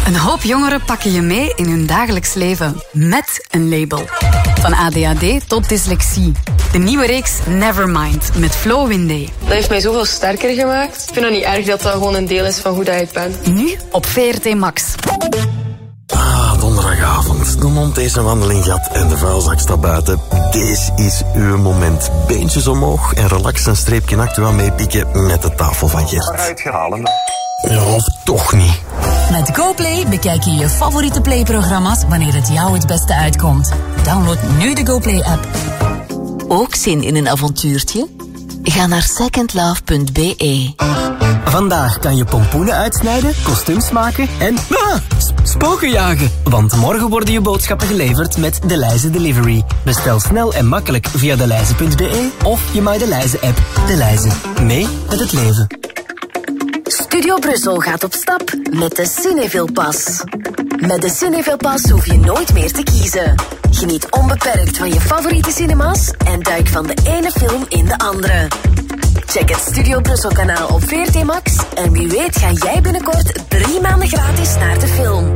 Een hoop jongeren pakken je mee in hun dagelijks leven met een label. Van ADHD tot dyslexie. De nieuwe reeks Nevermind met Flo Windey. Dat heeft mij zoveel sterker gemaakt. Ik vind het niet erg dat dat gewoon een deel is van hoe dat ik ben. Nu op VRT Max. Donderdagavond. De mond heeft een wandeling gehad en de vuilzak staat buiten. Deze is uw moment. Beentjes omhoog en relax een streepje actua meepikken met de tafel van Gert. Ja, of toch niet. Met GoPlay bekijk je je favoriete Play-programma's wanneer het jou het beste uitkomt. Download nu de GoPlay-app. Ook zin in een avontuurtje? Ga naar secondlove.be. Vandaag kan je pompoenen uitsnijden, kostuums maken en spoken jagen. Want morgen worden je boodschappen geleverd met Delijze Delivery. Bestel snel en makkelijk via delijze.be of je My Delijze-app. Delijze. Mee met het leven. Studio Brussel gaat op stap met de Cineville Pass. Met de Cineville Pass hoef je nooit meer te kiezen. Geniet onbeperkt van je favoriete cinema's en duik van de ene film in de andere. Check het Studio Brussel kanaal op VRT Max en wie weet ga jij binnenkort 3 maanden gratis naar de film.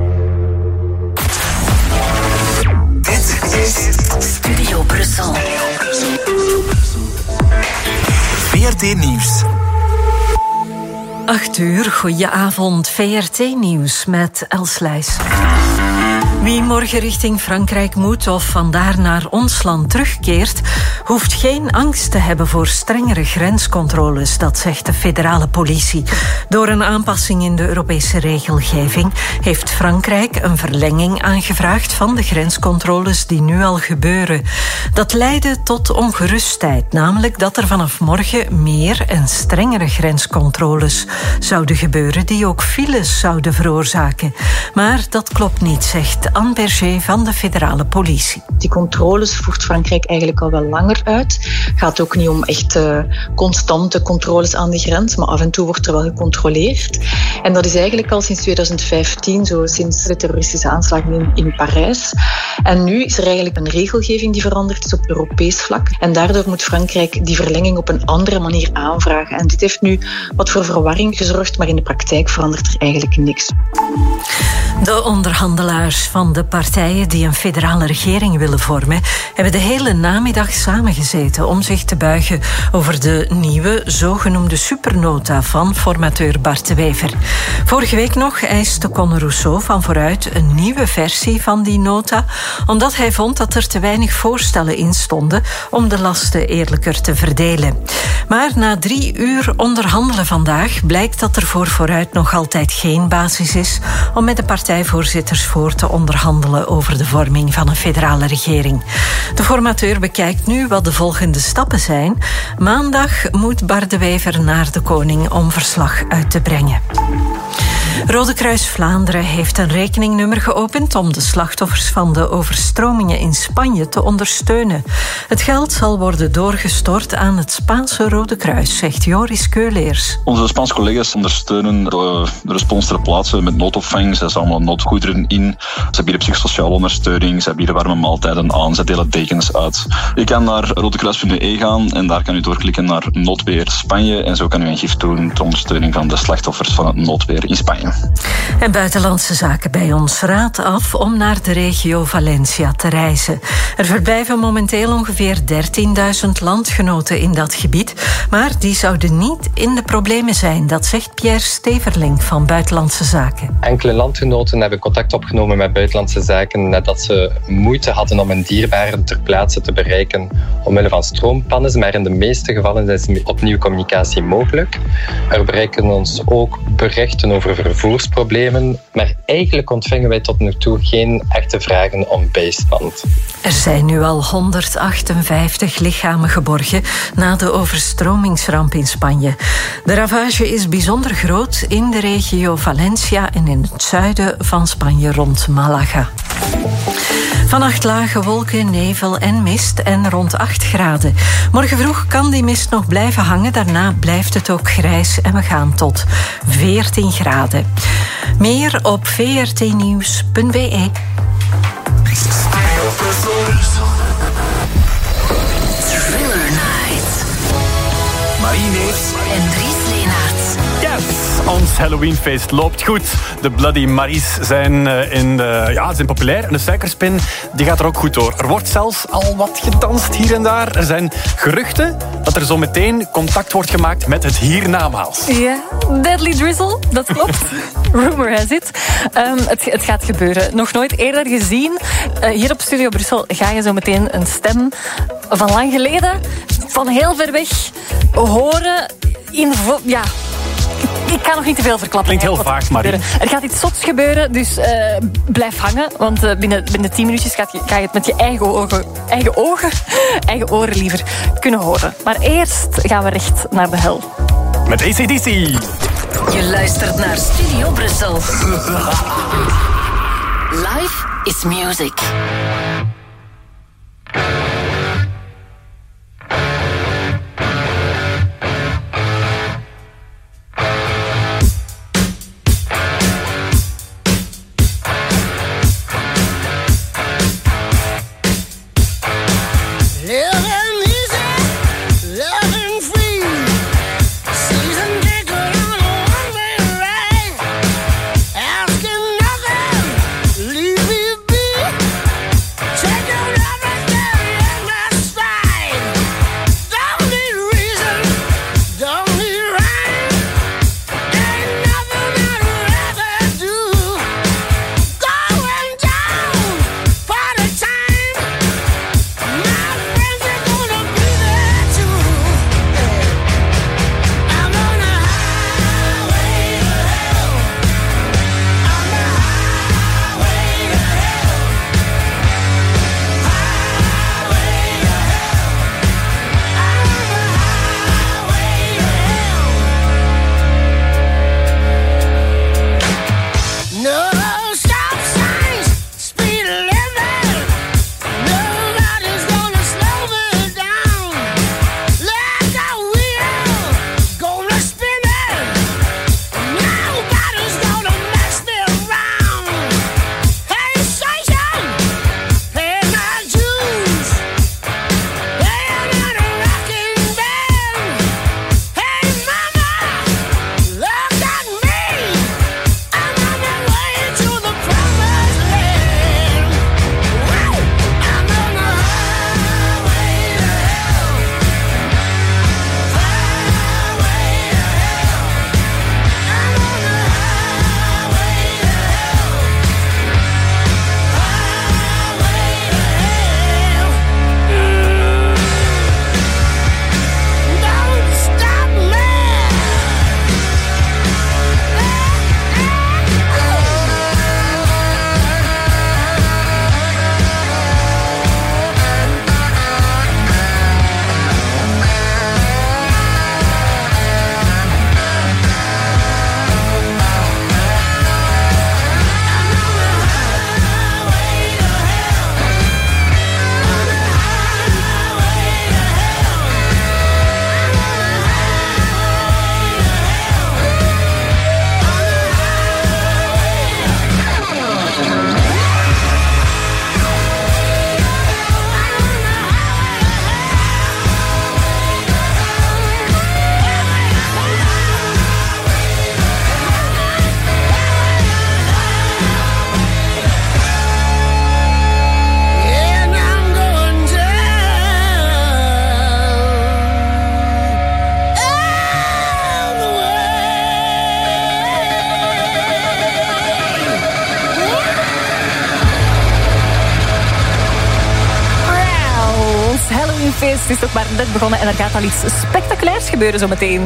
Dit is Studio Brussel. VRT Nieuws. 8:00, goedenavond. VRT Nieuws met Els Leijs. Wie morgen richting Frankrijk moet of vandaar naar ons land terugkeert, hoeft geen angst te hebben voor strengere grenscontroles, dat zegt de federale politie. Door een aanpassing in de Europese regelgeving heeft Frankrijk een verlenging aangevraagd van de grenscontroles die nu al gebeuren. Dat leidde tot ongerustheid, namelijk dat er vanaf morgen meer en strengere grenscontroles zouden gebeuren die ook files zouden veroorzaken. Maar dat klopt niet, zegt Anne Berger van de federale politie. Die controles voert Frankrijk eigenlijk al wel langer uit. Het gaat ook niet om echt constante controles aan de grens, maar af en toe wordt er wel gecontroleerd. En dat is eigenlijk al sinds 2015, zo sinds de terroristische aanslagen in Parijs. En nu is er eigenlijk een regelgeving die veranderd is op Europees vlak. En daardoor moet Frankrijk die verlenging op een andere manier aanvragen. En dit heeft nu wat voor verwarring gezorgd, maar in de praktijk verandert er eigenlijk niks. De onderhandelaars van de partijen die een federale regering willen vormen, hebben de hele namiddag samengezeten om zich te buigen over de nieuwe zogenoemde supernota van formateur Bart de Wever. Vorige week nog eiste Conor Rousseau van Vooruit een nieuwe versie van die nota, omdat hij vond dat er te weinig voorstellen in stonden om de lasten eerlijker te verdelen. Maar na 3 uur onderhandelen vandaag blijkt dat er voor Vooruit nog altijd geen basis is om met de partijvoorzitters voor te onderhandelen over de vorming van een federale regering. De formateur bekijkt nu wat de volgende stappen zijn. Maandag moet Bart de Wever naar de koning om verslag uit te brengen. Rode Kruis Vlaanderen heeft een rekeningnummer geopend om de slachtoffers van de overstromingen in Spanje te ondersteunen. Het geld zal worden doorgestort aan het Spaanse Rode Kruis, zegt Joris Keuleers. Onze Spaanse collega's ondersteunen de respons ter plaatse met noodopvang. Ze zetten allemaal noodgoederen in. Ze bieden psychosociale ondersteuning. Ze bieden warme maaltijden aan. Ze delen dekens uit. Je kan naar rodekruis.be gaan en daar kan u doorklikken naar noodweer Spanje. En zo kan u een gift doen ter ondersteuning van de slachtoffers van het noodweer in Spanje. En Buitenlandse Zaken bij ons raadt af om naar de regio Valencia te reizen. Er verblijven momenteel ongeveer 13.000 landgenoten in dat gebied, maar die zouden niet in de problemen zijn. Dat zegt Pierre Steverling van Buitenlandse Zaken. Enkele landgenoten hebben contact opgenomen met Buitenlandse Zaken nadat ze moeite hadden om een dierbare ter plaatse te bereiken omwille van stroompannes, maar in de meeste gevallen is opnieuw communicatie mogelijk. Er bereiken ons ook berichten over vervoersproblemen, maar eigenlijk ontvangen wij tot nu toe geen echte vragen om bijstand. Er zijn nu al 158 lichamen geborgen na de overstromingsramp in Spanje. De ravage is bijzonder groot in de regio Valencia en in het zuiden van Spanje rond Malaga. Vannacht lage wolken, nevel en mist en rond 8 graden. Morgen vroeg kan die mist nog blijven hangen. Daarna blijft het ook grijs en we gaan tot 14 graden. Meer op vrtnieuws.be. Thriller Night. Marie Neefs en Dries Leenaerts. Yes! Ons Halloweenfeest loopt goed. De Bloody Marys zijn populair. En de suikerspin die gaat er ook goed door. Er wordt zelfs al wat gedanst hier en daar. Er zijn geruchten dat er zo meteen contact wordt gemaakt met het hiernamaals. Ja, Deadly Drizzle, dat klopt. Rumor has it. Het gaat gebeuren. Nog nooit eerder gezien. Hier op Studio Brussel ga je zo meteen een stem van lang geleden, van heel ver weg, horen in... Ik kan nog niet te veel verklappen. Klinkt heel vaag, Marie. Er gaat iets zots gebeuren, dus blijf hangen. Want binnen 10 minuutjes ga je het met je eigen oren liever kunnen horen. Maar eerst gaan we recht naar de hel. Met AC/DC. Je luistert naar Studio Brussel. Life is music. Het is toch maar net begonnen en er gaat al iets spectaculairs gebeuren zometeen.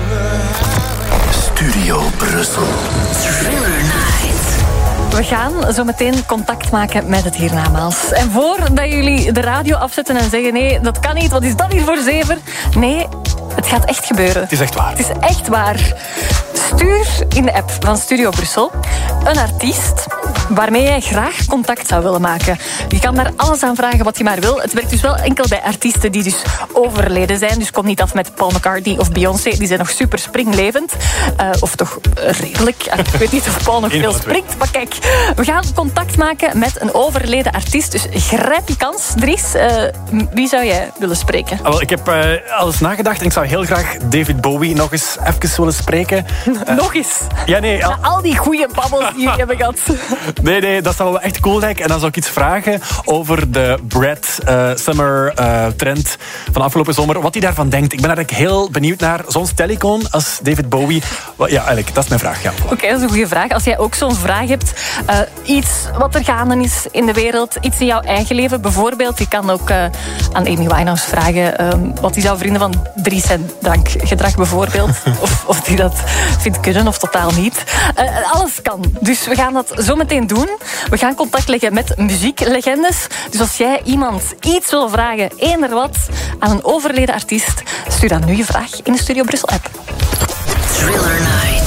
Studio Brussel. Thriller Night. We gaan zo meteen contact maken met het hiernamaals. En voordat jullie de radio afzetten en zeggen nee, dat kan niet, wat is dat hier voor zever? Nee, het gaat echt gebeuren. Het is echt waar. Het is echt waar. Stuur in de app van Studio Brussel een artiest waarmee jij graag contact zou willen maken. Je kan daar alles aan vragen wat je maar wil. Het werkt dus wel enkel bij artiesten die dus overleden zijn. Dus kom niet af met Paul McCartney of Beyoncé. Die zijn nog super springlevend. Of toch redelijk. Ik weet niet of Paul nog veel springt. Maar kijk, we gaan contact maken met een overleden artiest. Dus grijp je kans. Dries, wie zou jij willen spreken? Wel, ik heb al eens nagedacht en ik zou heel graag David Bowie nog eens even willen spreken. Nog eens? Ja, nee. Na al die goede babbels die jullie hebben gehad. Nee, dat zou wel echt cool lijken. En dan zou ik iets vragen over de Brad Summer trend van afgelopen zomer. Wat hij daarvan denkt. Ik ben eigenlijk heel benieuwd naar zo'n stellicoon als David Bowie. Ja, eigenlijk, dat is mijn vraag. Ja. Oké, dat is een goede vraag. Als jij ook zo'n vraag hebt, iets wat er gaande is in de wereld, iets in jouw eigen leven bijvoorbeeld. Je kan ook aan Amy Winehouse vragen wat hij zou vinden van Dries en drankgedrag bijvoorbeeld. of die dat vindt kunnen of totaal niet. Alles kan. Dus we gaan dat zo meteen doen. We gaan contact leggen met muzieklegendes. Dus als jij iemand iets wil vragen, eender wat, aan een overleden artiest, stuur dan nu je vraag in de Studio Brussel app. Thriller Night.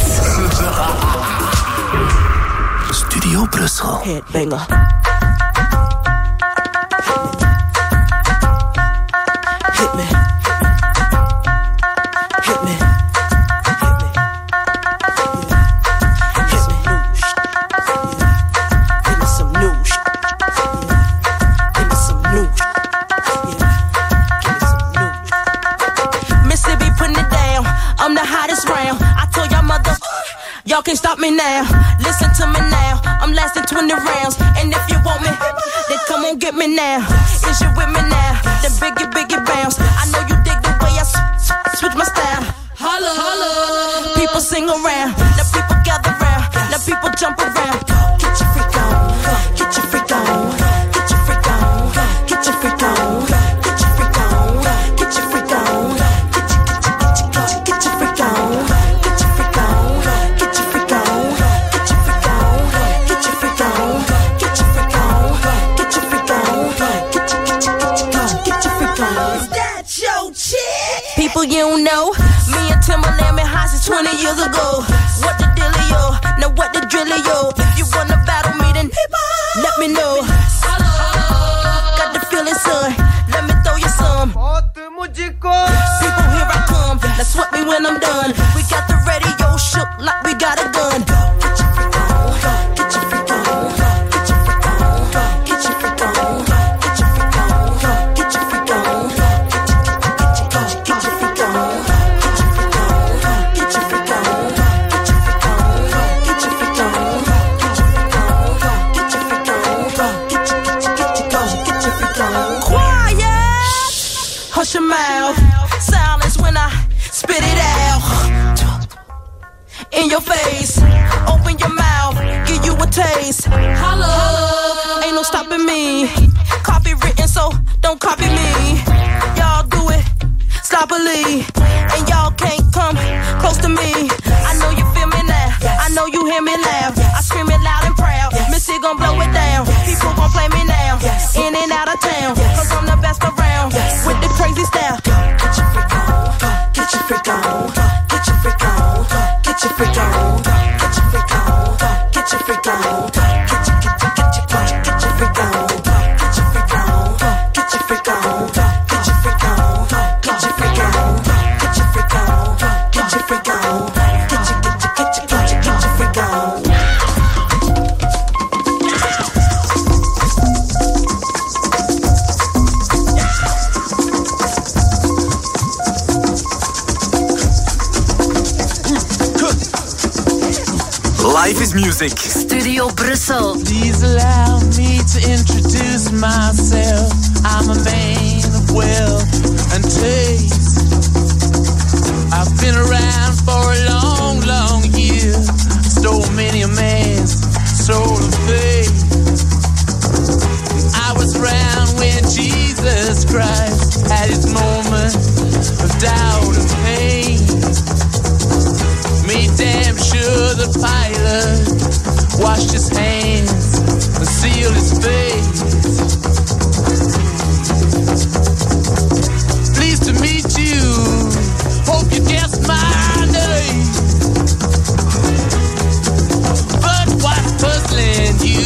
Studio Brussel. Headbanger. Hit me. Hit me. I'm the hottest round. I told y'all mother, y'all can't stop me now. Listen to me now. I'm lasting 20 rounds. And if you want me, then come on get me now. Is you with me now? Then biggie bounce. I know you dig the way I switch my style. Holla, holla. People sing around. Now people gather round. Now people jump around. Get your freak on. Get your freak on. Get your freak on. Get your freak on. Get your freak on. Get your freak on. People you don't know, me and Timberland been high since 20 years ago. What the dealio? Now what the drillio? If you wanna battle me, then let me know. Got the feeling, son. Let me throw you some. People, here I come. Now sweat me when I'm done. We got the radio shook like we got a gun. Get your freak on. Get your freak on. Get your freak on. Get your freak on. Get your freak on. Get your freak on. Hush your mouth. Silence when I spit it out. In your face. Open your mouth. Give you a taste. Holla. Ain't no stopping me. Copy written, so don't copy me. Y'all do it sloppily. And y'all can't come close to me. I know you feel me now. I know you hear me laugh. I scream it loud and proud. Missy gon' blow it down. People gon' play me now. In and out of town. Cause I'm the best around. With the crazy style. Get your freak on. Get your freak on. Get your freak on. Get your freak on. Get your freak on. Get your freak on. Get your freak on. Get your freak on. Get your freak on. Get your freak on. Get your freak on. Get your freak on. Get your freak on. Get your freak on. Life is music. Studio Brussel. Please allow me to introduce myself. I'm a man of wealth and taste. I've been around for a long, long year. Stole many a man's soul of faith. I was around when Jesus Christ had his moment of doubt and pain. Made damn sure the pilot washed his hands and sealed his face. Pleased to meet you. Hope you guessed my name. But what's puzzling you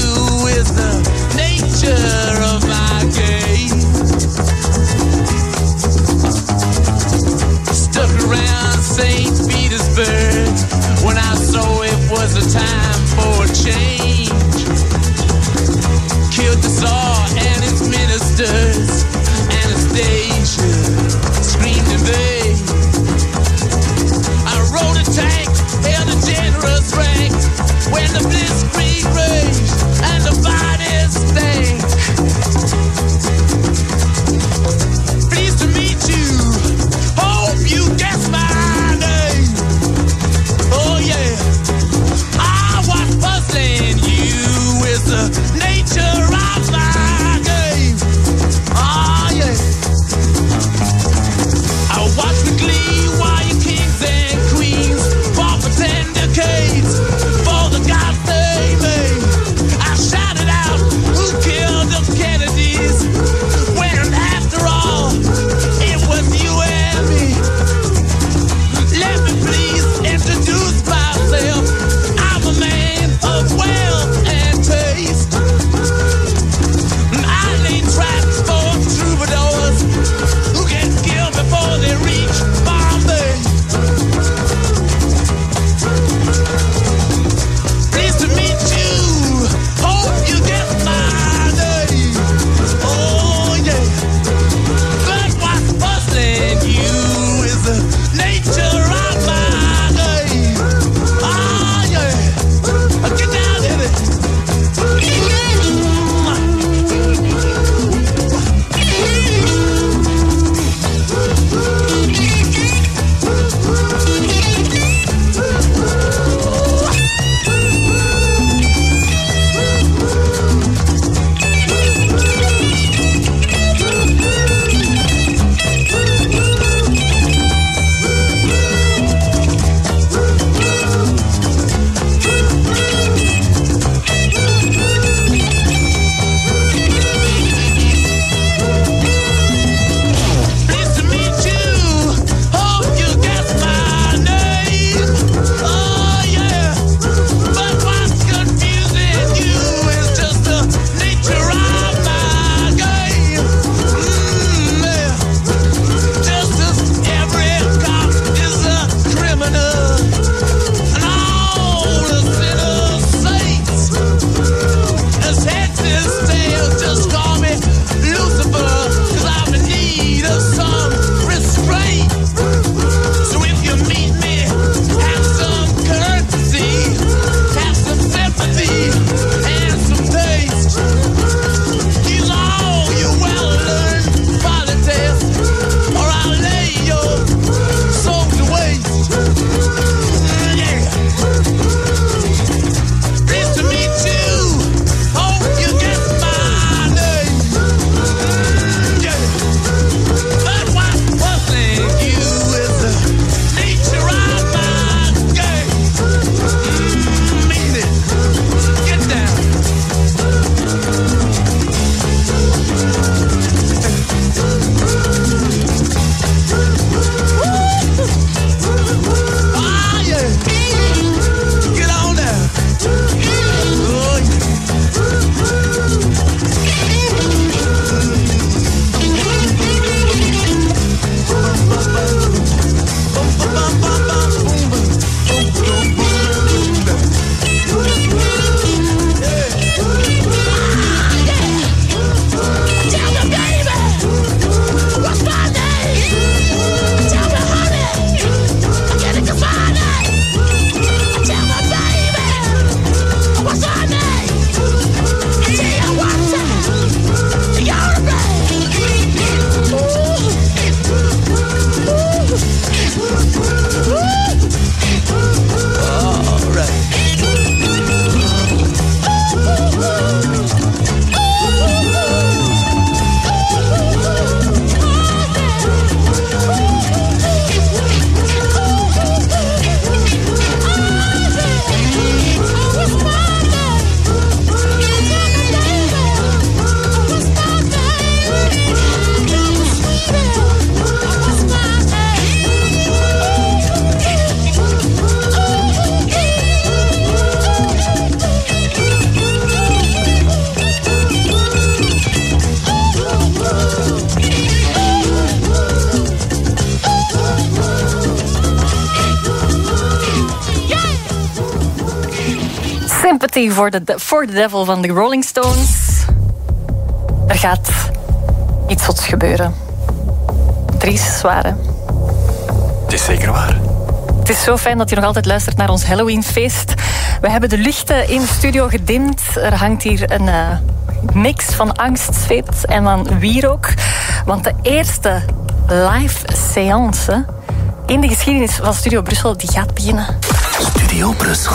Sympathy for the Devil van de Rolling Stones. Er gaat iets zots gebeuren. Dries, zwaar, hè? Het is zeker waar. Het is zo fijn dat je nog altijd luistert naar ons Halloweenfeest. We hebben de lichten in de studio gedimd. Er hangt hier een mix van angst, zweet en dan wierook. Want de eerste live séance in de geschiedenis van Studio Brussel die gaat beginnen. Studio Brussel.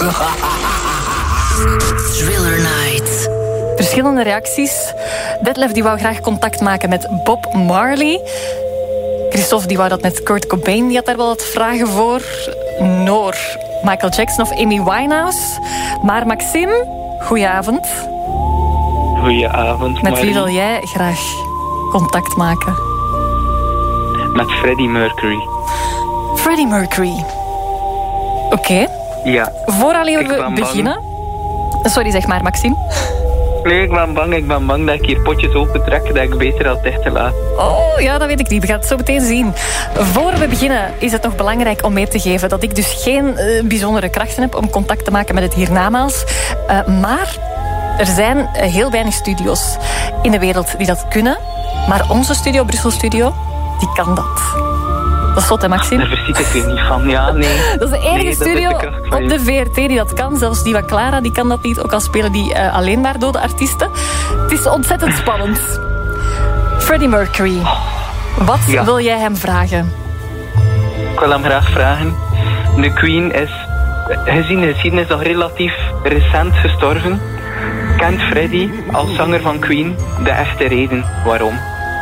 Thriller Night. Verschillende reacties. Detlef die wou graag contact maken met Bob Marley. Christophe die wou dat met Kurt Cobain, die had daar wel wat vragen voor. Noor, Michael Jackson of Amy Winehouse. Maar Maxime, goedenavond. Goedenavond, Met wie wil jij graag contact maken? Met Freddie Mercury. Freddie Mercury. Oké. Ja. Vooraleer we beginnen... Sorry, zeg maar, Maxime. Nee, ik ben bang dat ik hier potjes open trek, dat ik beter had dicht te laten. Oh, ja, dat weet ik niet. We gaan het zo meteen zien. Voor we beginnen is het nog belangrijk om mee te geven dat ik dus geen bijzondere krachten heb om contact te maken met het hiernamaals. Maar er zijn heel weinig studio's in de wereld die dat kunnen. Maar onze studio, Brussel Studio, die kan dat. Dat is zot, hè, Maxime? Daar verschiet ik er niet van. Ja, nee. Dat is de enige studio op de VRT die dat kan. Zelfs die van Clara, die kan dat niet. Ook al spelen die alleen maar dode artiesten. Het is ontzettend spannend. Freddie Mercury. Wat wil jij hem vragen? Ik wil hem graag vragen. De Queen is, gezien de geschiedenis, nog relatief recent gestorven. Kent Freddie als zanger van Queen de echte reden waarom?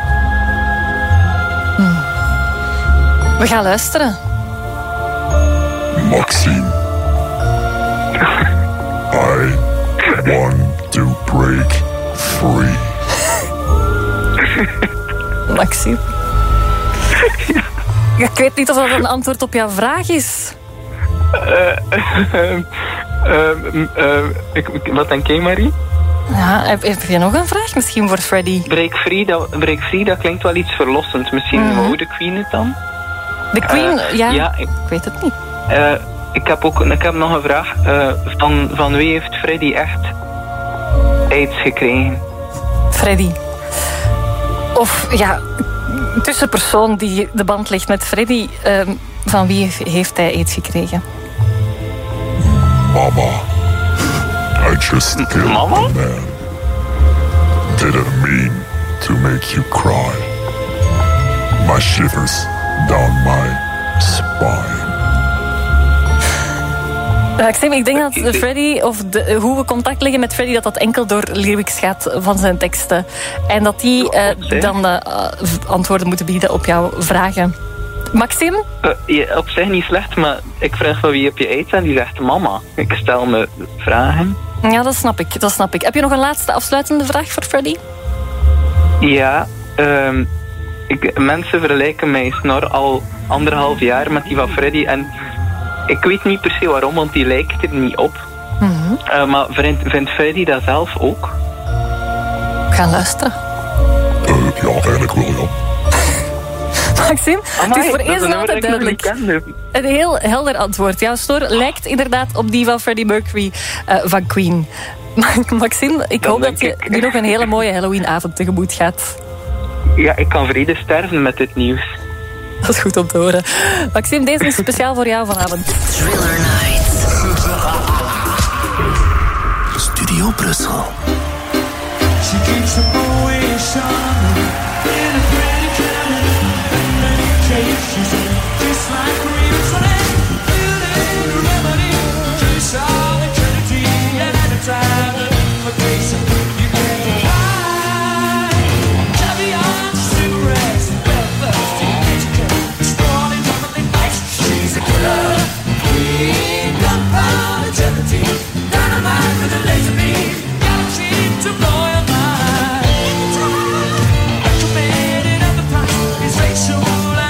We gaan luisteren. Maxime. I want to break free. Maxime. Ik weet niet of dat een antwoord op jouw vraag is. Wat denk jij, Marie? Ja, heb je nog een vraag misschien voor Freddie? Break free, dat klinkt wel iets verlossend. Misschien wou de Queen het dan? De Queen, ik weet het niet. Ik heb nog een vraag. Van wie heeft Freddie echt aids gekregen? Freddie. Of ja, tussenpersoon die de band legt met Freddie. Van wie heeft hij aids gekregen? Mama. I just killed a man. Didn't mean to make you cry. My shivers down my spine. Ik denk dat Freddie, of hoe we contact leggen met Freddie, dat enkel door lyrics gaat van zijn teksten. En dat die dan antwoorden moeten bieden op jouw vragen. Maxime? Op zich niet slecht, maar ik vraag van wie heb je aids en die zegt mama. Ik stel me vragen. Ja, dat snap ik. Heb je nog een laatste afsluitende vraag voor Freddie? Ja, mensen vergelijken mijn snor al 1,5 jaar met die van Freddie. En ik weet niet per se waarom, want die lijkt er niet op. Maar vindt Freddie dat zelf ook? We gaan luisteren. Ja, eigenlijk wel, ja. Maxime, het is voor eerst en altijd duidelijk. Een heel helder antwoord. Jouw snor lijkt inderdaad op die van Freddie Mercury van Queen. Maxime, ik hoop dat je nu nog een hele mooie Halloweenavond tegemoet gaat. Ja, ik kan vrede sterven met dit nieuws. Dat is goed om te horen. Maxime, deze is speciaal voor jou vanavond. Thriller Night. Studio Brussel. She keeps the boy shining in a pretty cabin. She's just like Riverside, beauty remedy. She's all eternity, and at the time of face you can't deny. Caviar, cigarettes, bloodthirsty etiquette, strolling dominantly nice. She's a killer queen, gunpowder eternity, dynamite with a laser beam, guaranteed to blow your mind. Recommended at the price is racial.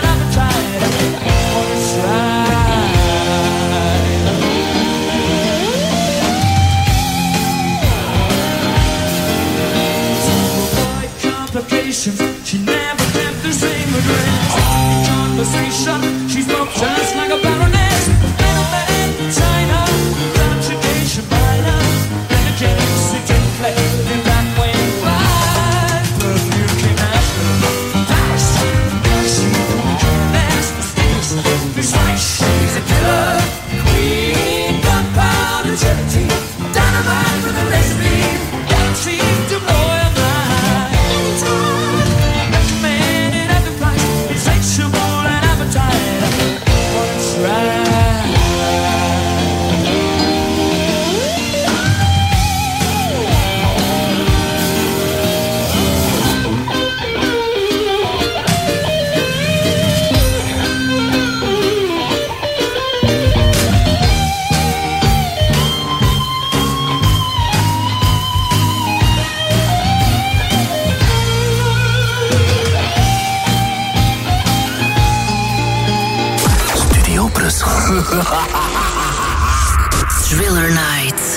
She never kept the same address. In conversation, she spoke just like a baroness. Middleman, China, conjugation minor. Thriller Night.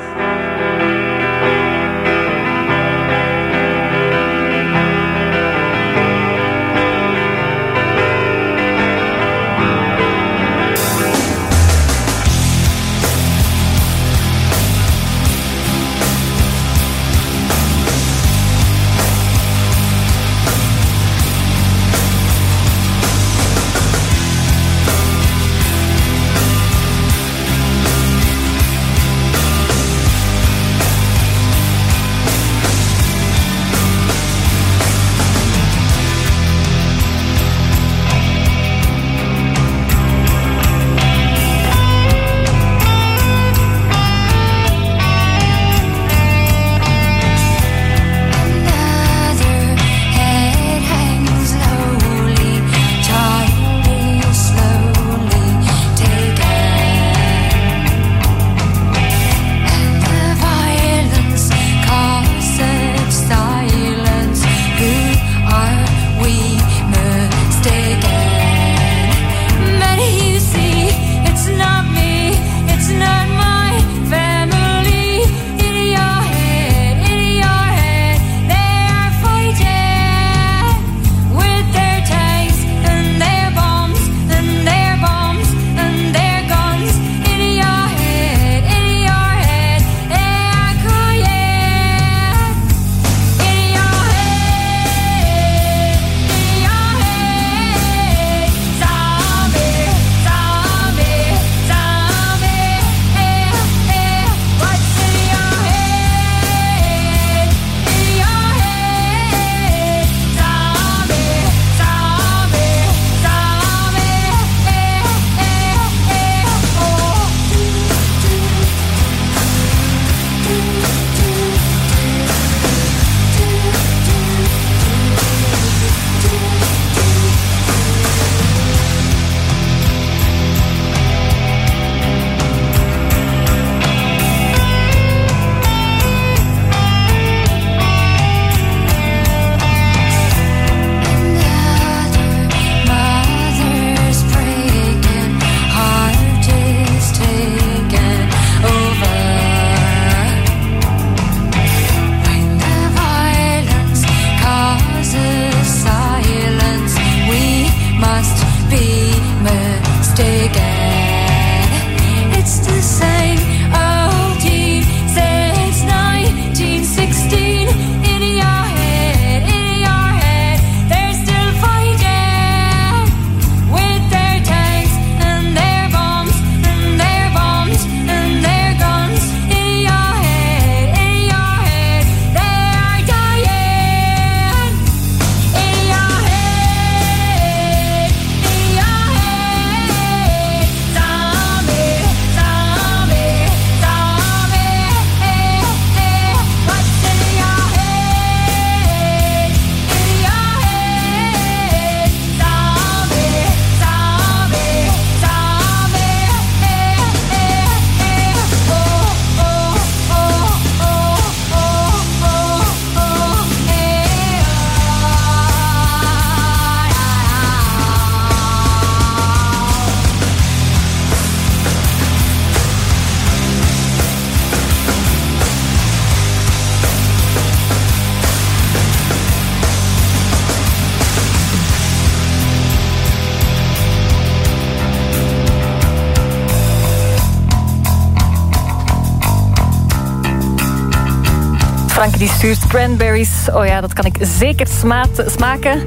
Frank die stuurt cranberries. Oh ja, dat kan ik zeker smaken.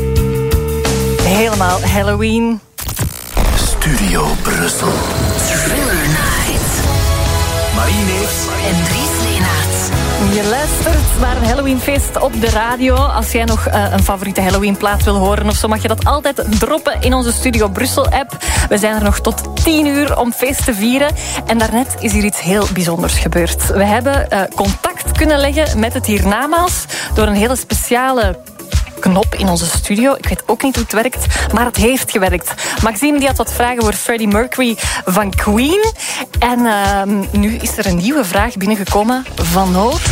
Helemaal Halloween. Studio Brussel. Thriller Night. Marie Neefs en Dries Leenaerts. Je luistert naar een Halloweenfeest op de radio. Als jij nog een favoriete Halloweenplaat wil horen of zo, mag je dat altijd droppen in onze Studio Brussel-app. We zijn er nog tot 10 uur om feest te vieren. En daarnet is hier iets heel bijzonders gebeurd. We hebben contact kunnen leggen met het hiernamaals door een hele speciale knop in onze studio. Ik weet ook niet hoe het werkt, maar het heeft gewerkt. Maxime die had wat vragen voor Freddie Mercury van Queen. En nu is er een nieuwe vraag binnengekomen van Noor.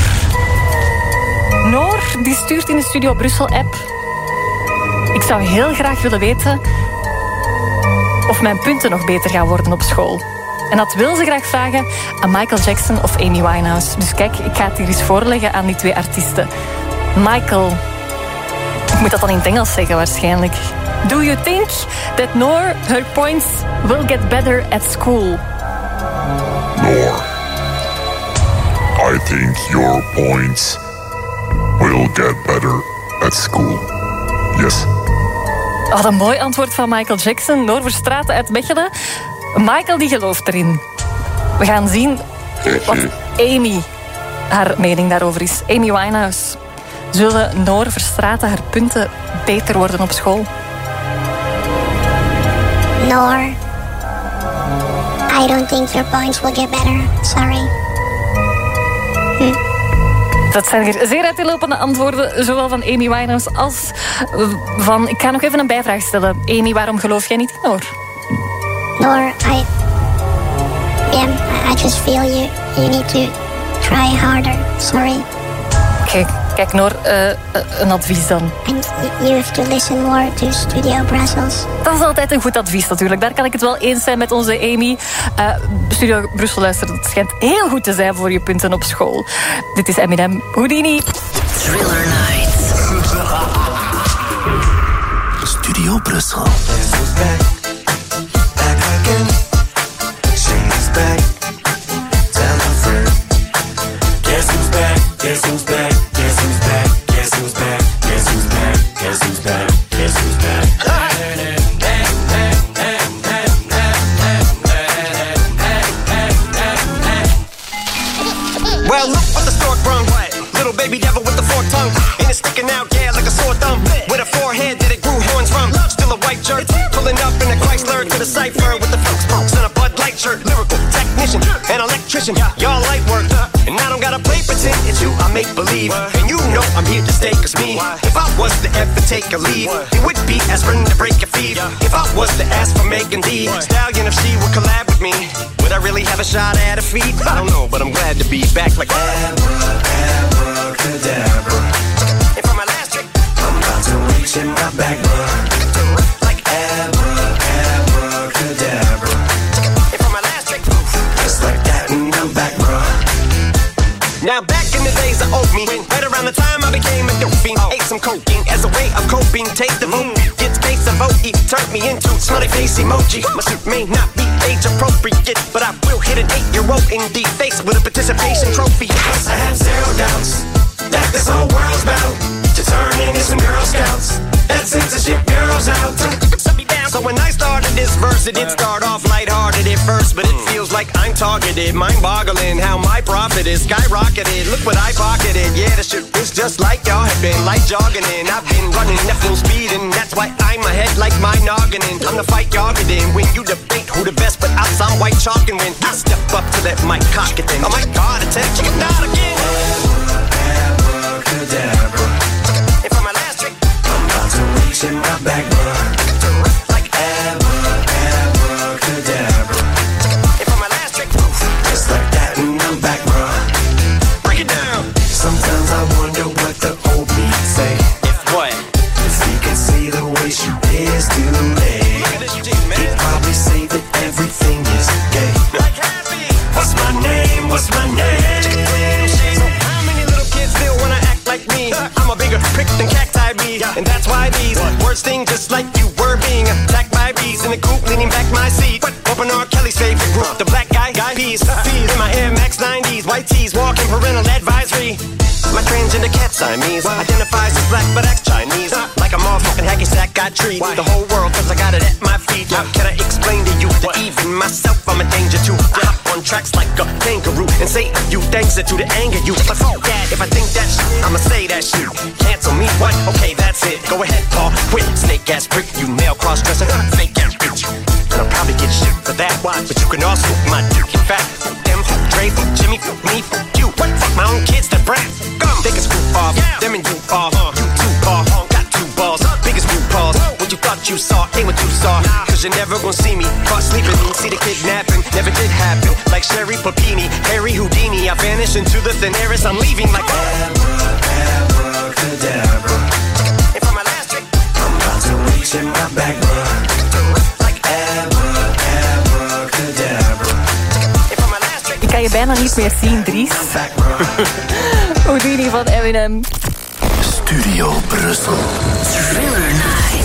Noor, die stuurt in de Studio Brussel-app. Ik zou heel graag willen weten of mijn punten nog beter gaan worden op school. En dat wil ze graag vragen aan Michael Jackson of Amy Winehouse. Dus kijk, ik ga het hier eens voorleggen aan die twee artiesten. Michael, ik moet dat dan in het Engels zeggen waarschijnlijk. Do you think that Noor, her points will get better at school? Noor, I think your points will get better at school. Yes. Wat een mooi antwoord van Michael Jackson. Noor Verstraeten uit Mechelen. Michael die gelooft erin. We gaan zien wat Amy haar mening daarover is. Amy Winehouse. Zullen Noor Verstraeten haar punten beter worden op school? Noor, I don't think your points will get better. Sorry. Dat zijn hier zeer uiteenlopende antwoorden, zowel van Amy Winehouse als van... Ik ga nog even een bijvraag stellen. Amy, waarom geloof jij niet in Noor? Noor, I just feel you need to try harder. Sorry. Kijk Noor, een advies dan. And you have to listen more to Studio Brussels. Dat is altijd een goed advies natuurlijk. Daar kan ik het wel eens zijn met onze Amy. Studio Brussel luistert, het schijnt heel goed te zijn voor je punten op school. Dit is Eminem, Houdini. Thriller Night. Studio Brussel. Guess who's back? Guess who's back? Guess who's back? Guess who's back? Guess who's back? Guess who's back? Well, look what the stork brung. Little baby devil with the forked tongue. And it's sticking out, yeah, like a sore thumb. With a forehead that it grew horns from. Still a white shirt. Pulling up in a Chrysler to the cipher with the folks and a Bud Light shirt. Lyrical technician, an electrician. Y'all light work. And I don't gotta play pretend, it's you I make believe. And you know I'm here to stay, cause me, if I was to ever take a leave, it would be aspirin to break your feet. If I was to ask for Megan D Stallion, if she would collab with me, would I really have a shot at a feat? I don't know, but I'm glad to be back like abracadabra. And for my last trick, I'm about to reach in my back, like abracadabra. And for my last trick, just like that, and I'm back, bro. Now back in the days of old me, right around the time I became a dope fiend, ate some cocaine as a way of coping. Taste the vote, get space of OE, turned me into smiley face emoji. My suit may not be age appropriate, but I will hit an 8-year-old in the face with a participation trophy. I have zero doubts that this whole world's about to turn into some Girl Scouts. That censorship girls out. So when I started this verse, it did start off lighthearted at first, but it feels like I'm targeted, mind-boggling how my profit is skyrocketed. Look what I pocketed, yeah, the shit is just like y'all have been, like jogging in. I've been running at full speed, and that's why I'm ahead like my noggin. I'm the fight y'all get in when you debate who the best, but I'll sound white chalk and win. I step up to that mic, cock it then. Oh my God, attention, not again. Abracadabra. And for my last trick, I'm about to reach in my back, bro. And that's why these words sting just like you were being attacked by bees in the coop, leaning back my seat. Open R. Kelly's favorite group, the Black Guy Peas. In my Air Max 90s, white tees, walking parental advisory. My transgender cat Siamese identifies as black but acts Chinese. Like a motherfucking hacky sack, got treat the whole world cause I got it at my feet. How can I explain to you that even myself I'm a danger to? I hop on tracks like a kangaroo and say a few things that to the anger you. But fuck that, if I think that shit, I'ma say that shit. Cancel me, what? Okay, that's it. Go ahead, Paul, quit. Snake ass prick, you male cross-dresser, fake ass bitch. And I'll probably get shit for that, why? But you can also my dick. In fact, fuck them, fuck Dre, fuck Jimmy, fuck me, fuck you. What? Fuck my own kids, that brat. They can screw off, them and you off. You too far, got two balls, biggest blue balls. What you thought you saw, ain't what you saw. Cause you're never gonna see me caught sleeping. See the kidnapping, never did happen. Like Sherry Papini, Harry Houdini. I vanish into the thin air as I'm leaving like abracadabra. And for my last trick, I'm about to reach in my back, bro. Like abracadabra. je bijna niet meer zien, Dries. Houdini van Eminem. Studio Brussel. Thriller Night.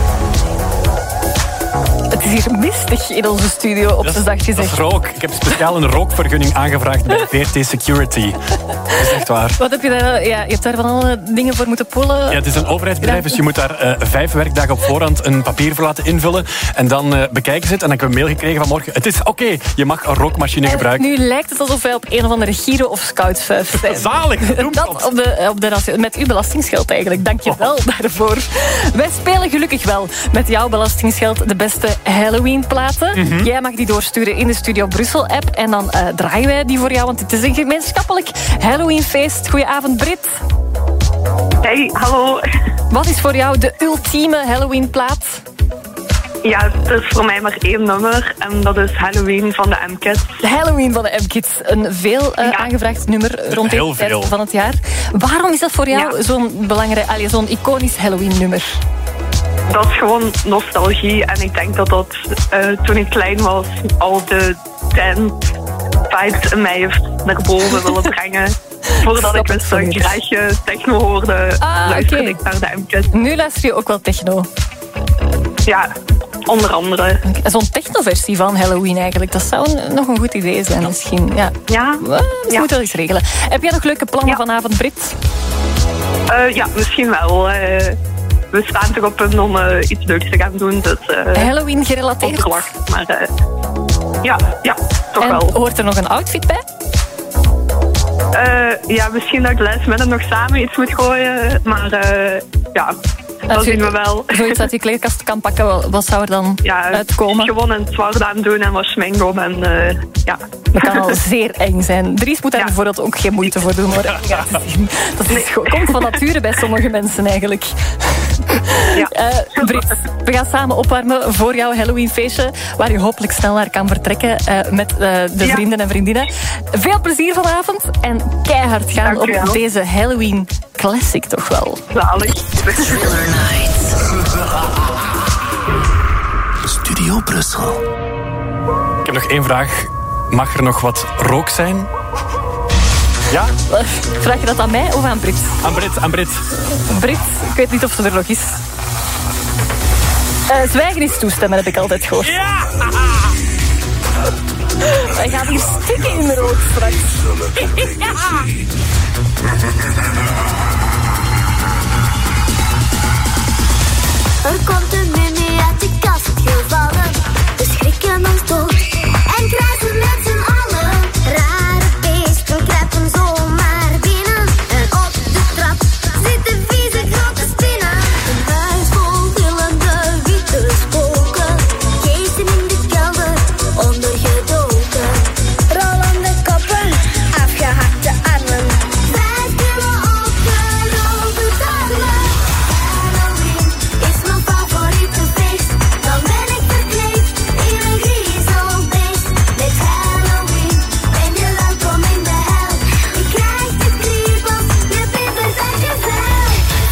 Het is hier mistig in onze studio, op de dag gezegd. Dat is rook. Ik heb speciaal een rookvergunning aangevraagd bij VRT Security. Dat is echt waar. Wat heb je daar? Ja, je hebt daar van alle dingen voor moeten pollen. Ja, het is een overheidsbedrijf, dus je moet daar 5 werkdagen op voorhand een papier voor laten invullen. En dan bekijken ze het. En dan heb ik een mail gekregen vanmorgen. Het is oké, je mag een rookmachine gebruiken. Nu lijkt het alsof wij op een of andere Giro of Scoutsvuif zijn. Zalig! Dat met uw belastingsgeld eigenlijk. Dank je wel daarvoor. Wij spelen gelukkig wel met jouw belastingsgeld de beste Halloween-platen. Jij mag die doorsturen in de Studio Brussel-app. En dan draaien wij die voor jou, want het is een gemeenschappelijk Halloween-feest. Goedenavond, Brit. Hey, hallo. Wat is voor jou de ultieme Halloween-plaat? Ja, het is voor mij maar 1 nummer. En dat is Halloween van de M-Kids. De Halloween van de M-Kids. Een veel aangevraagd nummer rond deze tijd van het jaar. Waarom is dat voor jou zo'n belangrijk, zo'n iconisch Halloween-nummer? Dat is gewoon nostalgie. En ik denk dat toen ik klein was, al de vibes in mij heeft naar boven willen brengen. Voordat ik wist dat ik graag techno hoorde, luisterde ik naar de M-Kids. Nu luister je ook wel techno? Ja, onder andere. Zo'n techno-versie van Halloween eigenlijk. Dat zou nog een goed idee zijn misschien. Ja. Dat moet wel eens regelen. Heb jij nog leuke plannen vanavond, Brit? Ja, misschien wel. We staan toch op punt om iets leuks te gaan doen. Dus, Halloween gerelateerd? Maar ja, toch en wel. Hoort er nog een outfit bij? Ja, misschien dat ik last minute nog samen iets moet gooien. Maar dat zien we wel. Zoiets uit je kleedkast kan pakken, wat zou er dan uitkomen? Gewoon een zwart aan doen en wat schmink om. En, Dat kan al zeer eng zijn. Dries moet daar bijvoorbeeld ook geen moeite voor doen. Hoor. Dat komt van nature bij sommige mensen eigenlijk. Brit, we gaan samen opwarmen voor jouw Halloween-feestje, waar je hopelijk snel naar kan vertrekken met de vrienden en vriendinnen. Veel plezier vanavond en keihard gaan op deze Halloween-classic toch wel. Zalig. Thriller Night. Studio Brussel. Ik heb nog 1 vraag. Mag er nog wat rook zijn? Ja? Vraag je dat aan mij of aan Brit? Aan Brit. Brit, ik weet niet of ze er nog is. Zwijgen is toestemmen, heb ik altijd gehoord. Ja! Wij gaan hier stikken in de rook straks. Er komt een mummie uit de kast gevallen. We schrikken ons dood en kruisen met z'n allen. Rare beesten kruipen zomaar binnen. En op de trap zitten vieze grote spinnen. Een huis vol gillende witte spoken. Geesten in de kelder ondergedoken. Rollende koppen, afgehakte armen. 5 kilo opgerold darmen. Halloween is mijn favoriete feest. Dan ben ik verkleed in een griezelbeest. Met Halloween ben je welkom in de hel. Je krijgt de kriebels, je bibbert en je vuil.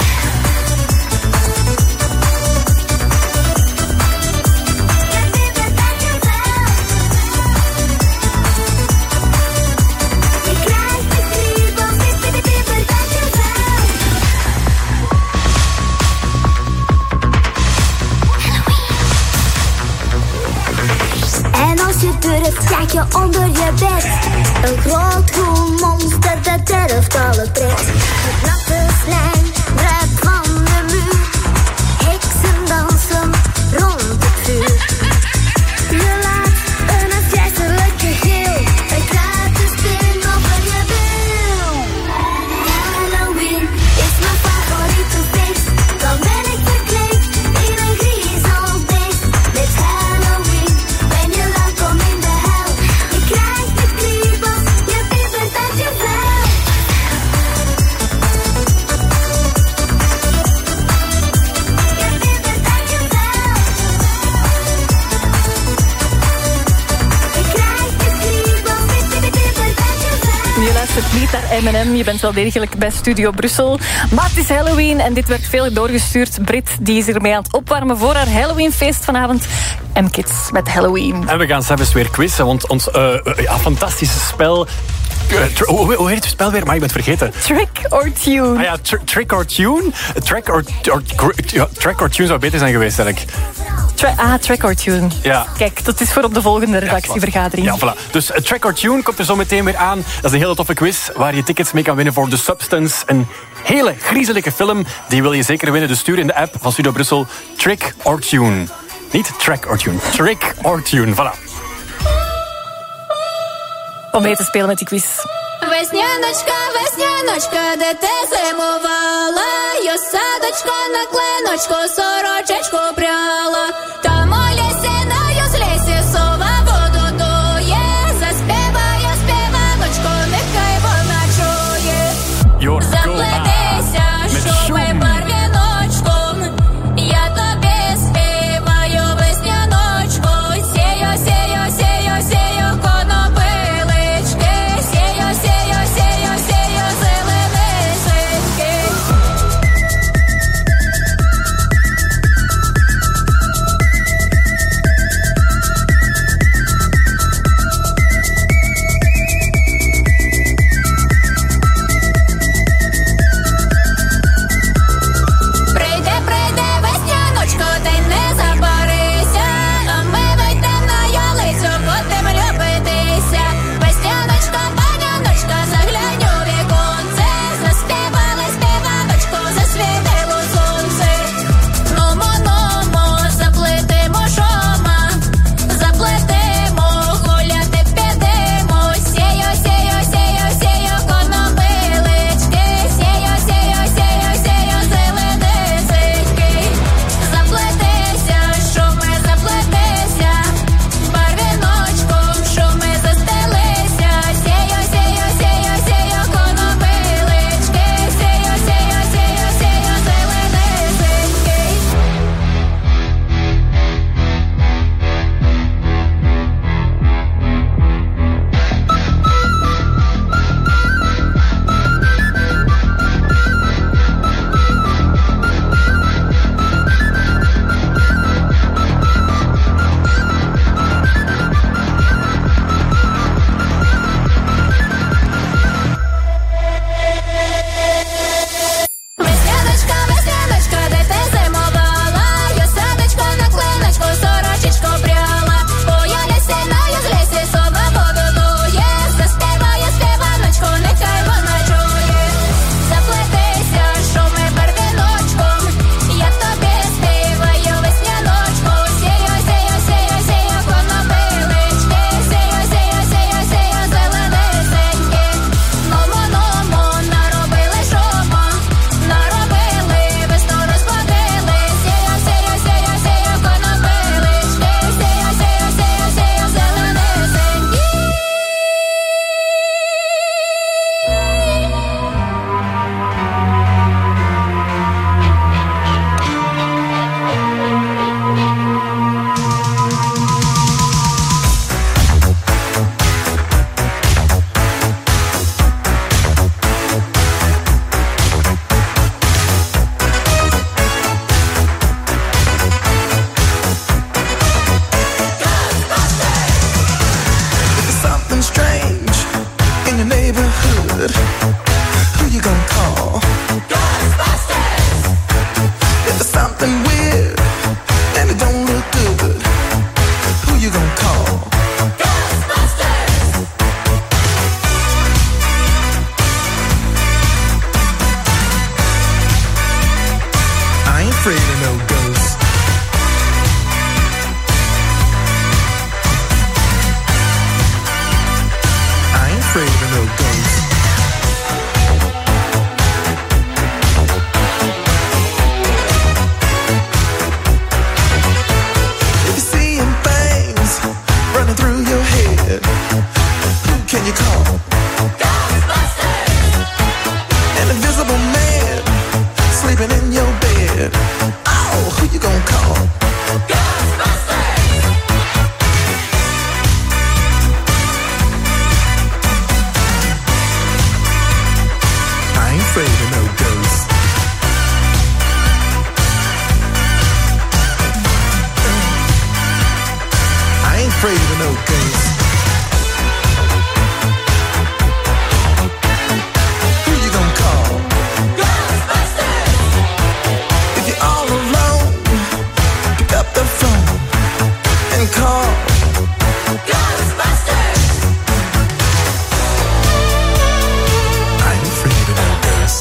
Je krijgt de kriebels, je bibbert en je vuil. En als je durft, kijk je onder je bed. Een groot groen monster, dat derft alle pret. Het natte slijm druipt van de muur. Heksen dansen rond het vuur. Je laat een afgrijzelijke gil. Een kruidenspin over je bil. Halloween is mijn favoriete feest. Dan ben ik verkleed in een griezelbeest. Met Halloween ben je welkom in de hel. Je krijgt de kriebels, je bibbert uit je vuil. M&M. Je bent wel degelijk bij Studio Brussel. Maar het is Halloween en dit werd veel doorgestuurd. Brit die is ermee aan het opwarmen voor haar Halloweenfeest vanavond. M-Kids met Halloween. En we gaan zelfs weer quizzen, want ons fantastische spel... Hoe heet het spel weer? Maar ik ben het vergeten. Trick or Tune. Ah ja, Trick or Tune. Track or Tune zou beter zijn geweest, eigenlijk. Track or Tune. Ja. Kijk, dat is voor op de volgende redactievergadering. Ja, voilà. Dus Track or Tune komt er zo meteen weer aan. Dat is een hele toffe quiz waar je tickets mee kan winnen voor The Substance. Een hele griezelige film. Die wil je zeker winnen. Dus stuur in de app van Studio Brussel Trick or Tune. Niet Track or Tune. Trick or Tune. Voilà. Om mee te spelen met die quiz. Весняночка, весняночка, де ти зимувала, я садочко на клиночку, сорочечку пряла. Там у лісі, на юзлісі, сова воду дує, заспіває співаночку, нехай вона чує. Заплетися, шуми барвіночком, я тобі співаю весняночку, сію, сію, сію, сію, конопилички, сію, сію, сію, сію, зеленисеньки. Прийде, прийде весняночко, ти не забарися, а ми вийдем на ялицю, будем любитися. Весняночка, паняночка, заглянь у віконце, заспівали співаночку, засвітило сонце. Нумо, нумо, заплетимо шома, заплетимо, гуляти підемо. Сію, сію, сію, сію, конопилички, сію, сію, сію, сію, зеленисеньки. Заплетися, шуми, заплетися, барвіночком шуми застелися. Сію, сію, сію, сію, конопилички, сію, сію, сію, сію, зеленисеньки. Весняночка, весняночка, де ти зимувала, я садочко на клиночку, сорочечку пряла. Боя лісі, на юзлісі, сова воду дує, заспіває співаночку, нехай вона чує. Заплетися, шуми барвіночком, я тобі співаю весняночку. Сію, сію, сію, сію, конопилички, сію, сію, сію, сію, зеленисеньки. Нумо, нумо, наробили шума, наробили, весну розплодили. Сію, сію, сію, сію, конопилички, сію, сію, сію, сію, зеленисеньки. There's something strange in your neighborhood. Who you gonna call? Ghostbusters! If there's something weird and it don't look good, who you gonna call? Ghostbusters! I ain't afraid of no ghosts. I ain't afraid of no ghosts. If you're seeing things running through your head, who can you call? Ghostbusters! An invisible man sleeping in your bed. Oh, who you gonna afraid of no ghosts. I ain't afraid of no ghosts. Who you gonna call? Ghostbusters! If you're all alone, pick up the phone and call Ghostbusters! I ain't afraid of no ghosts.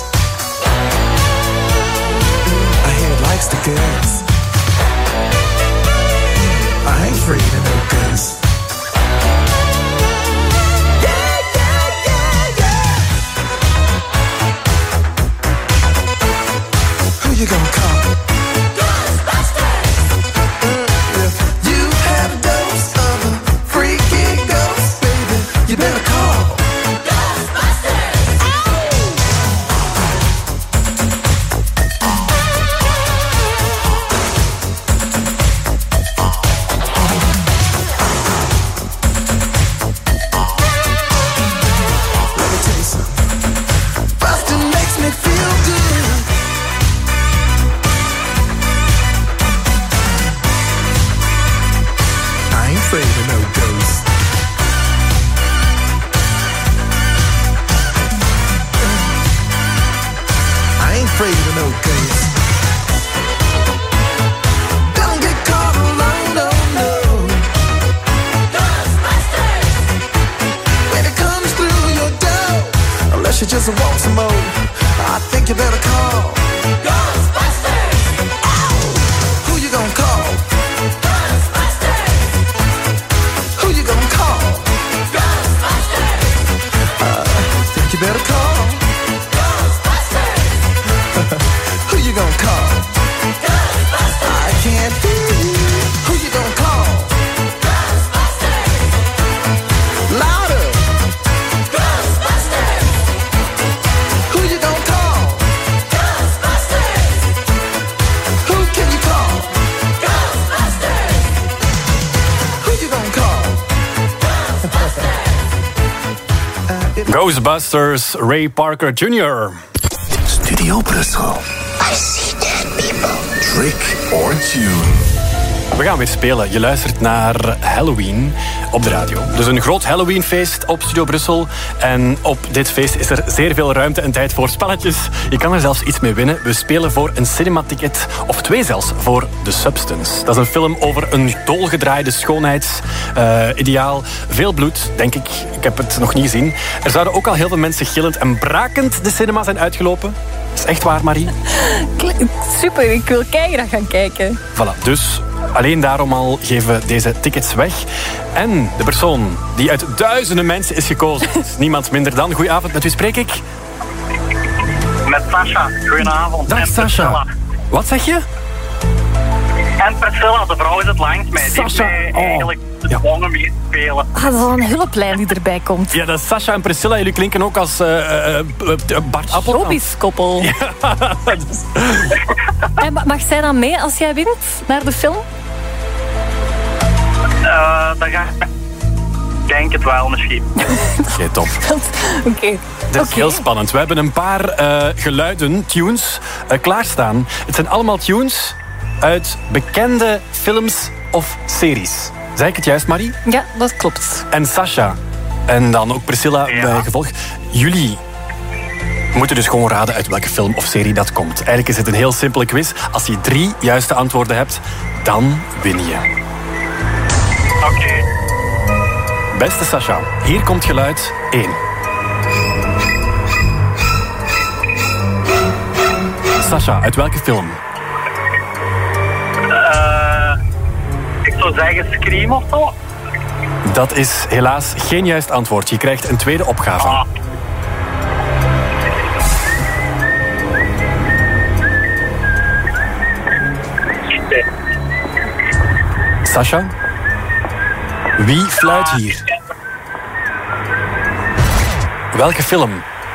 I hear it likes the girls. I ain't afraid of no ghosts. Yeah, yeah, yeah, yeah. Who you gonna call? Ghostbusters! If you have a dose of a freaky ghost, baby, you better call Ghostbusters! Let me tell you something. Bustin' makes me feel good. I ain't afraid of no ghosts. I ain't afraid of no ghosts. Don't get caught alone, no, no. Ghostbusters! When it comes through your door, unless you just want some more, I think you better call Ghostbusters! Ow! Who you gonna call? Ghostbusters! Who you gonna call? Ghostbusters! Think you better call Ghostbusters! Who you gonna call? Ghostbusters! I can't hear you. Who you gonna call? Ghostbusters! Louder! Ghostbusters! Who you gonna call? Ghostbusters! Who can you call? Ghostbusters! Who you gonna call? Ghostbusters, Ray Parker Jr. Studio Brussel. I see dead people. Trick or tune. We gaan weer spelen. Je luistert naar Halloween op de radio. Dus een groot Halloweenfeest op Studio Brussel. En op dit feest is er zeer veel ruimte en tijd voor spelletjes. Je kan er zelfs iets mee winnen. We spelen voor een cinematicket, of 2 zelfs, voor The Substance. Dat is een film over een dolgedraaide schoonheidsideaal. Veel bloed, denk ik. Ik heb het nog niet gezien. Er zouden ook al heel veel mensen gillend en brakend de cinema zijn uitgelopen. Dat is echt waar, Marie. Super, ik wil keihard gaan kijken. Voilà, dus alleen daarom al geven we deze tickets weg. En de persoon die uit duizenden mensen is gekozen is niemand minder dan... Goedenavond, met wie spreek ik? Met Sascha. Goedenavond. Dag, Sascha. Wat zeg je? En Priscilla, de vrouw is het langs mij. Die heeft mij eigenlijk gedwongen mee te spelen. Ah, dat is al een hulplijn die erbij komt. Ja, dat is Sascha en Priscilla. Jullie klinken ook als Bart Appel. Showbiz-koppel. Ja. En mag zij dan mee als jij wint naar de film? Dan ga ik... denk het wel, misschien. Oké, top. Oké. Dit is heel spannend. We hebben een paar geluiden, tunes, klaarstaan. Het zijn allemaal tunes uit bekende films of series. Zei ik het juist, Marie? Ja, dat klopt. En Sascha, en dan ook Priscilla bij gevolg. Jullie moeten dus gewoon raden uit welke film of serie dat komt. Eigenlijk is het een heel simpele quiz. Als je 3 juiste antwoorden hebt, dan win je. Oké. Beste Sascha, hier komt geluid 1. Sascha, uit welke film? Ik zou zeggen Scream of zo. Dat is helaas geen juist antwoord. Je krijgt een tweede opgave. Sascha? Wie fluit hier? Welke film?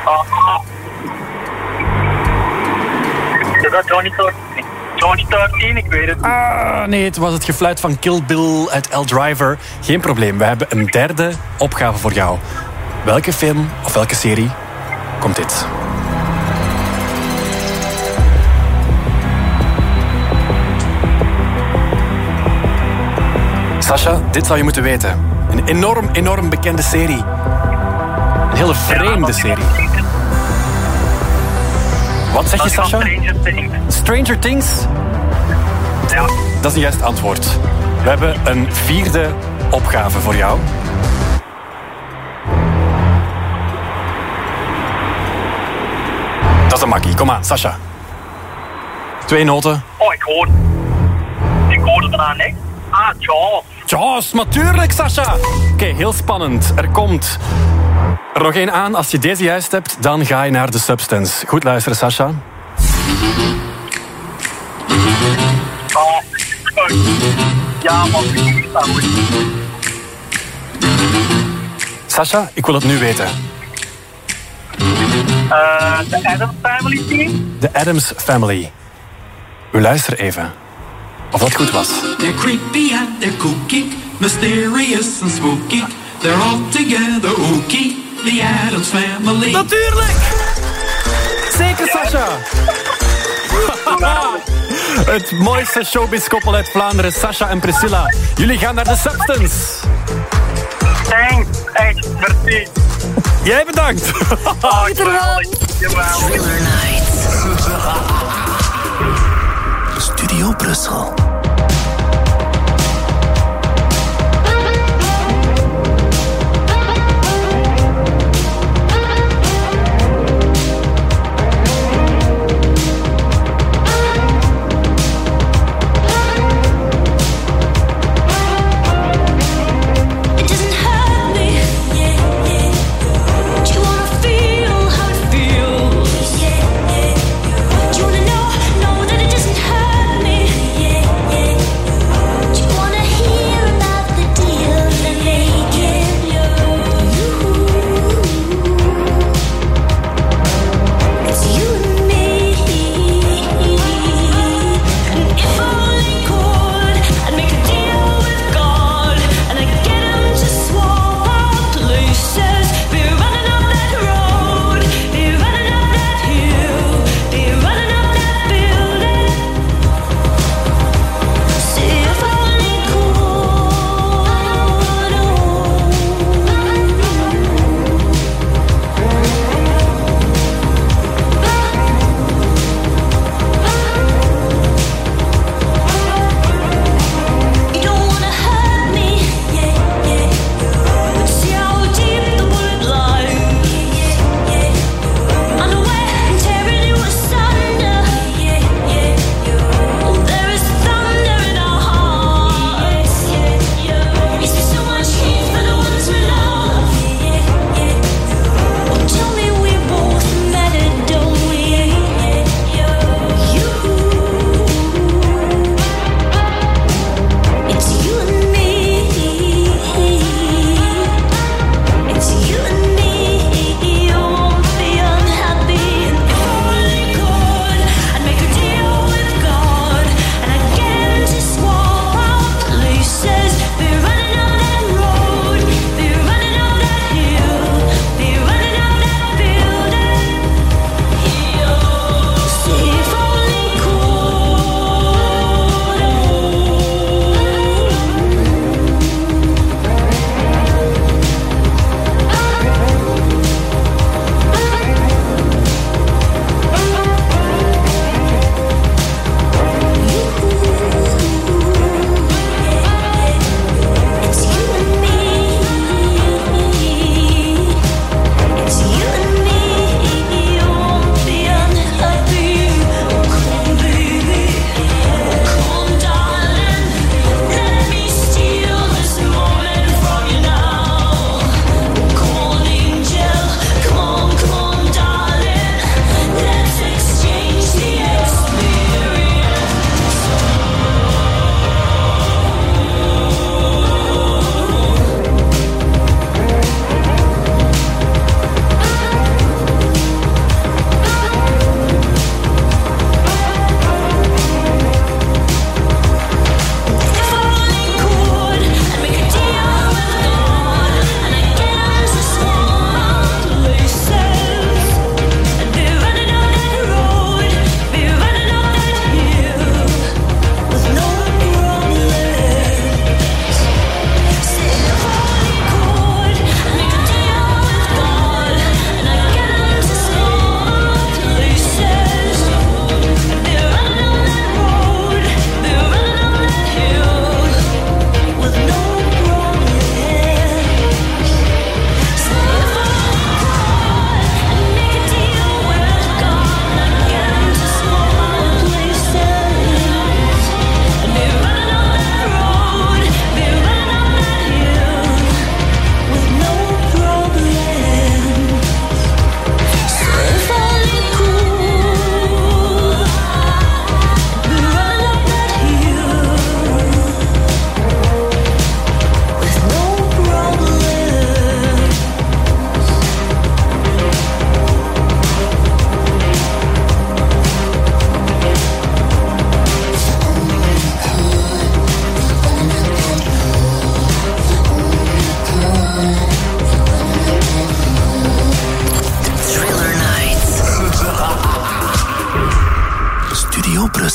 Is dat Johnny 13? Ik weet het niet. Ah, nee, het was het gefluit van Kill Bill uit El Driver. Geen probleem, we hebben een derde opgave voor jou. Welke film of welke serie komt dit? Sasha, dit zou je moeten weten. Een enorm bekende serie. Een hele vreemde serie. Wat zeg je, Sasha? Stranger Things? Ja. Dat is een juist antwoord. We hebben een 4e opgave voor jou. Dat is een makkie. Kom aan, Sasha. 2 noten. Oh, ik hoorde daarna niks. Jaws. Jaws, natuurlijk, Sasha. Oké, heel spannend. Er komt er nog één aan. Als je deze juist hebt, dan ga je naar de substance. Goed luisteren, Sasha. Ja, man. Sasha, ik wil het nu weten. De Addams Family team? De Addams Family. U luister even. Of dat goed was. They're creepy and they're kooky, mysterious and spooky. They're all together ooky, the Addams Family. Natuurlijk! Zeker, Sasha! Het mooiste showbiz-koppel uit Vlaanderen, Sasha en Priscilla. Jullie gaan naar de substance. Thanks, echt, merci. Jij bedankt. Thriller Night. Studio Brussel. Yeah.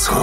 Brussel.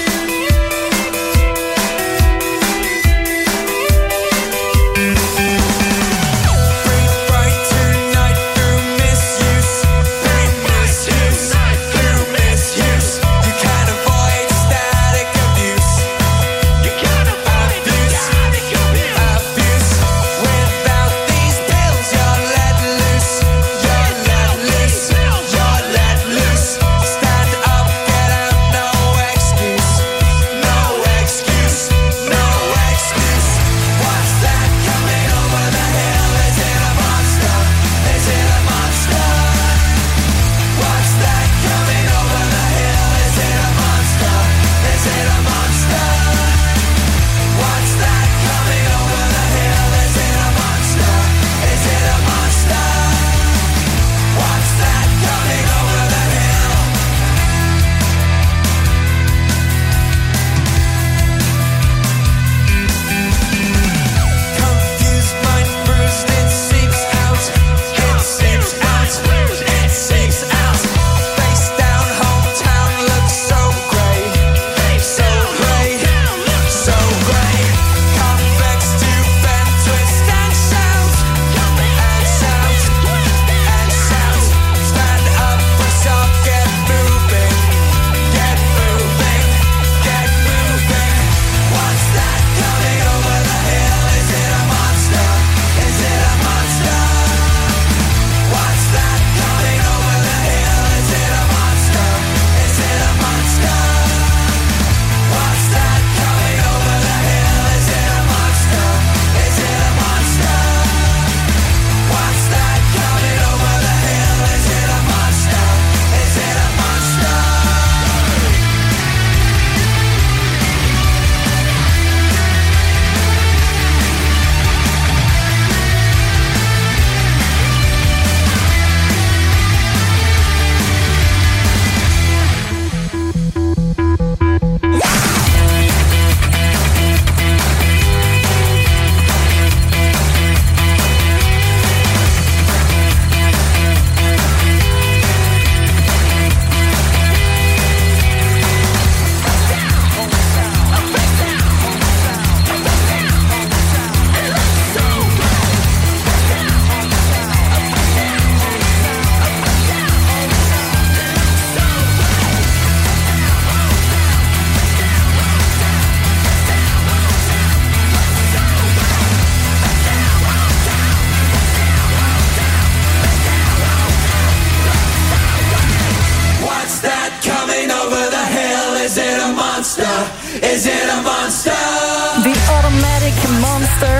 Is it a monster? The Automatic Monster.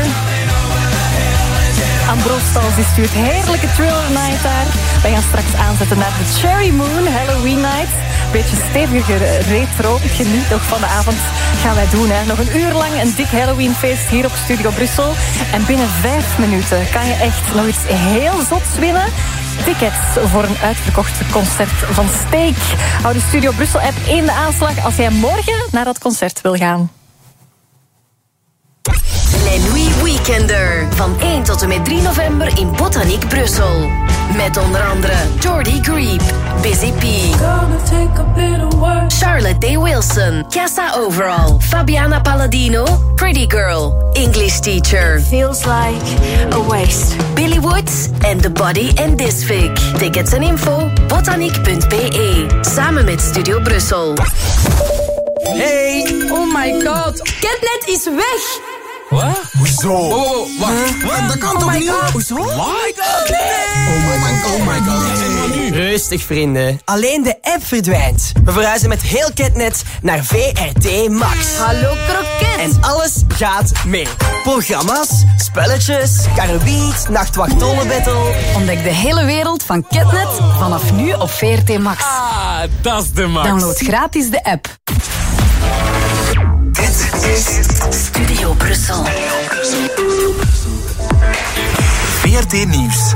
Ambrostal die stuurt heerlijke Thriller Night daar. Wij gaan straks aanzetten naar de Cherry Moon Halloween Night. Beetje steviger retro. Geniet nog van de avond. Gaan wij doen, hè. Nog een uur lang een dik Halloweenfeest hier op Studio Brussel. En binnen 5 minuten kan je echt nog iets heel zots winnen. Tickets voor een uitverkocht concert van Steak. Hou de Studio Brussel app in de aanslag als jij morgen naar dat concert wil gaan. Les Nuits Weekender. Van 1 tot en met 3 november in Botaniek Brussel. Met onder andere Jordy Greep, Busy P, Charlotte Day Wilson, Casa Overall, Fabiana Palladino, Pretty Girl, English Teacher, Feels like a waste, Billy Woods en The Body and Disfig. Tickets en info botaniek.be. Samen met Studio Brussel. Hey! Oh my god, Catnet is weg! Wat? Hoezo? Oh, wacht. Wat? Dat kan toch niet? Hoezo? What? Oh my god. Rustig, vrienden. Alleen de app verdwijnt. We verhuizen met heel Catnet naar VRT Max. Hallo kroket. En alles gaat mee. Programma's, spelletjes, Karabiet, Nachtwacht Tollenbattle. Ontdek de hele wereld van Catnet vanaf nu op VRT Max. Ah, dat is de Max. Download gratis de app. Dit is Studio Brussel. VRT Nieuws.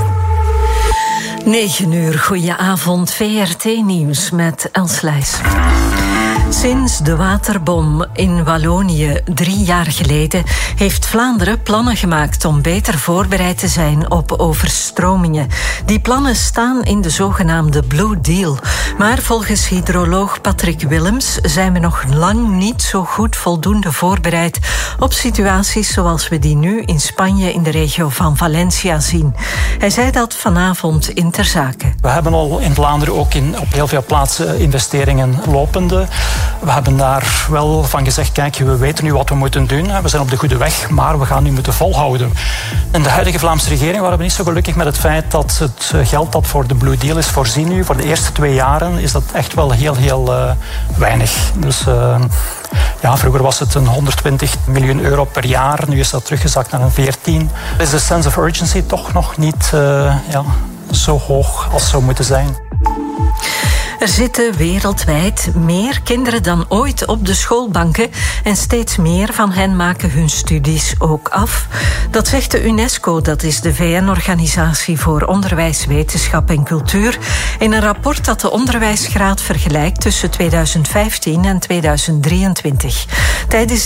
9 uur, goedenavond. VRT Nieuws met Els Leijs. Sinds de waterbom in Wallonië 3 jaar geleden heeft Vlaanderen plannen gemaakt om beter voorbereid te zijn op overstromingen. Die plannen staan in de zogenaamde Blue Deal. Maar volgens hydroloog Patrick Willems zijn we nog lang niet zo goed voldoende voorbereid op situaties zoals we die nu in Spanje in de regio van Valencia zien. Hij zei dat vanavond in Ter Zake. We hebben al in Vlaanderen ook op heel veel plaatsen investeringen lopende. We hebben daar wel van gezegd, kijk, we weten nu wat we moeten doen. We zijn op de goede weg, maar we gaan nu moeten volhouden. In de huidige Vlaamse regering waren we niet zo gelukkig met het feit dat het geld dat voor de Blue Deal is voorzien nu, voor de eerste 2 jaren, is dat echt wel heel weinig. Dus vroeger was het een 120 miljoen euro per jaar. Nu is dat teruggezakt naar een 14. Is de sense of urgency toch nog niet zo hoog als zou moeten zijn. Er zitten wereldwijd meer kinderen dan ooit op de schoolbanken en steeds meer van hen maken hun studies ook af. Dat zegt de UNESCO, dat is de VN-organisatie voor onderwijs, wetenschap en cultuur, in een rapport dat de onderwijsgraad vergelijkt tussen 2015 en 2023. Tijdens